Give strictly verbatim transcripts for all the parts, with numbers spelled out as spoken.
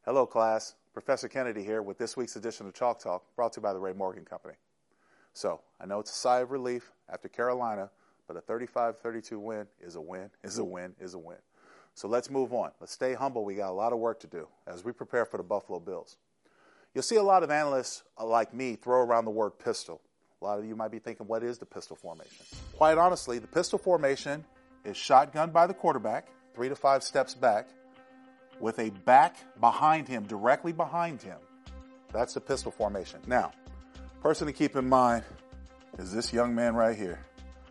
Hello, class. Professor Kennedy here with this week's edition of Chalk Talk, brought to you by the Ray Morgan Company. So, I know it's a sigh of relief after Carolina, but a thirty-five thirty-two win is a win, is a win, is a win. So let's move on. Let's stay humble. We got a lot of work to do as we prepare for the Buffalo Bills. You'll see a lot of analysts like me throw around the word pistol. A lot of you might be thinking, what is the pistol formation? Quite honestly, the pistol formation is shotgun by the quarterback, three to five steps back, with a back behind him, directly behind him. That's the pistol formation. Now, person to keep in mind is this young man right here.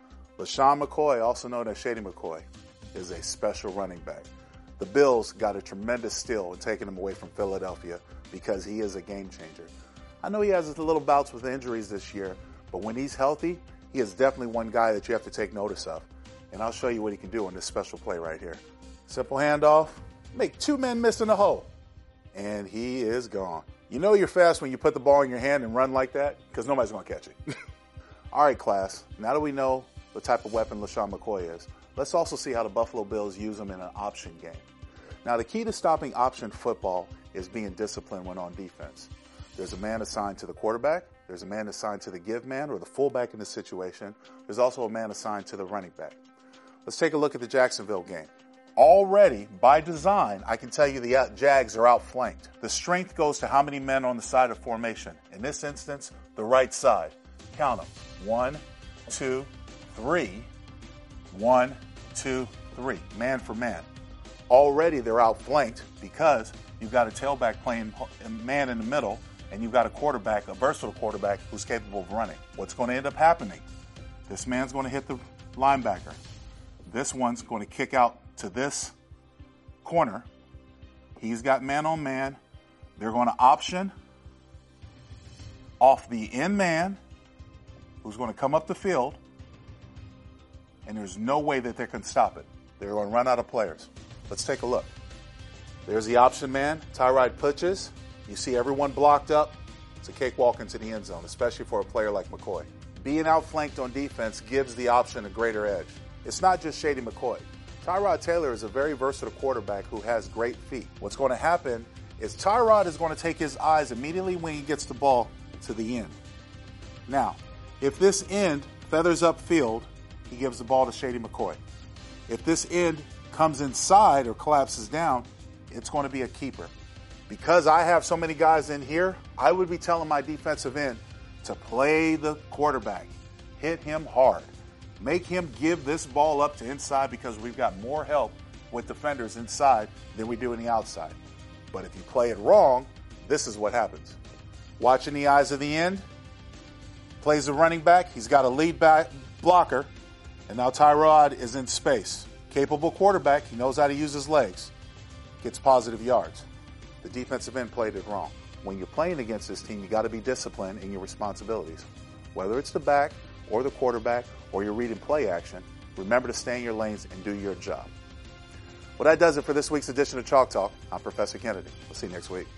LeSean McCoy, also known as Shady McCoy, is a special running back. The Bills got a tremendous steal in taking him away from Philadelphia because he is a game changer. I know he has his little bouts with injuries this year, but when he's healthy, he is definitely one guy that you have to take notice of. And I'll show you what he can do in this special play right here. Simple handoff, make two men miss in the hole, and he is gone. You know you're fast when you put the ball in your hand and run like that, because nobody's going to catch it. All right, class, now that we know the type of weapon LeSean McCoy is, let's also see how the Buffalo Bills use him in an option game. Now, the key to stopping option football is being disciplined when on defense. There's a man assigned to the quarterback. There's a man assigned to the give man or the fullback in this situation. There's also a man assigned to the running back. Let's take a look at the Jacksonville game. Already, by design, I can tell you the Jags are outflanked. The strength goes to how many men on the side of formation. In this instance, the right side. Count them. One, two, three. One, two, three. Man for man. Already they're outflanked because you've got a tailback playing man in the middle, and you've got a quarterback, a versatile quarterback, who's capable of running. What's going to end up happening? This man's going to hit the linebacker. This one's going to kick out to this corner. He's got man on man. They're going to option off the end man, who's going to come up the field, and there's no way that they can stop it. They're going to run out of players. Let's take a look. There's the option man. Tyrod pitches. You see everyone blocked up. It's a cakewalk into the end zone, especially for a player like McCoy. Being outflanked on defense gives the option a greater edge. It's not just Shady McCoy. Tyrod Taylor is a very versatile quarterback who has great feet. What's going to happen is Tyrod is going to take his eyes immediately when he gets the ball to the end. Now, if this end feathers upfield, he gives the ball to Shady McCoy. If this end comes inside or collapses down, it's going to be a keeper. Because I have so many guys in here, I would be telling my defensive end to play the quarterback. Hit him hard. Make him give this ball up to inside because we've got more help with defenders inside than we do in the outside. But if you play it wrong, this is what happens. Watching the eyes of the end, plays the running back. He's got a lead back blocker, and now Tyrod is in space. Capable quarterback. He knows how to use his legs. Gets positive yards. The defensive end played it wrong. When you're playing against this team, you got to be disciplined in your responsibilities. Whether it's the back or the quarterback or you're reading play action, remember to stay in your lanes and do your job. Well, that does it for this week's edition of Chalk Talk. I'm Professor Kennedy. We'll see you next week.